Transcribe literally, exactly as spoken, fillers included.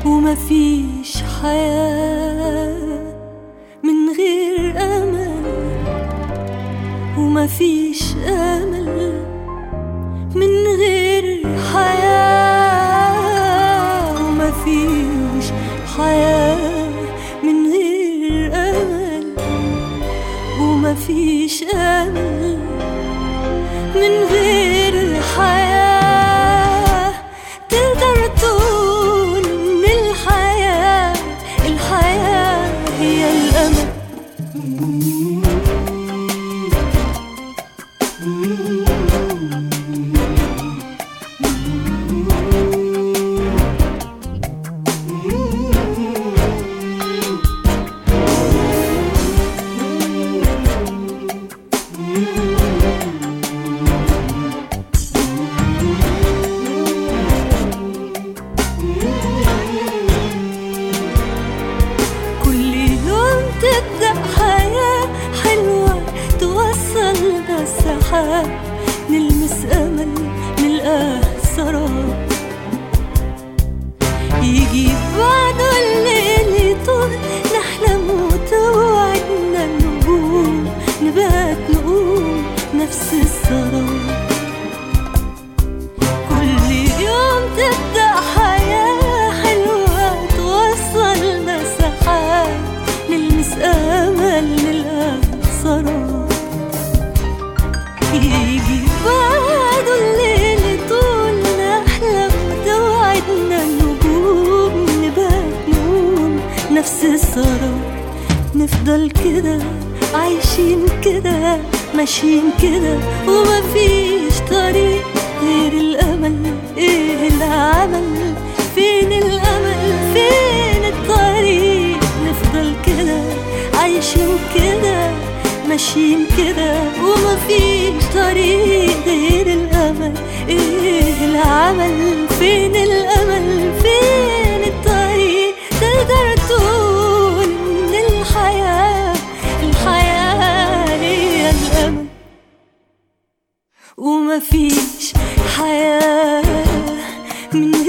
ومفيش حياة من غير أمل، ومفيش أمل من غير حياة، ومفيش حياة من غير أمل، ومفيش أمل من غير الحياة. تقدر تقول إن الحياة الحياة هي الأمل. تبدأ حياة حلوة توصلنا السحاب، نلمس أمل نلقاه سراب، يجي بعده الليل يطول نحلم وتوعدنا النجوم، نبات نقوم نفس السراب. كل يوم تبدأ حياة حلوة توصلنا سحاب، نلمس أمل نلقاه سراب، يجي بعده الليل طول نحلم توعدنا النجوم، نبات نقوم نفس السراب. نفضل كده عايشين كده ماشيين كده، ومفيش طريق غير الأمل. ايه العمل؟ فين الأمل؟ فين الطريق؟ نفضل كده عايشين كده ماشيين كده، ومفيش طريق غير الأمل. ايه العمل؟ فين الأمل؟ فين الطريق؟ تقدر تقول إن الحياة الحياة هي الأمل، ومفيش حياة من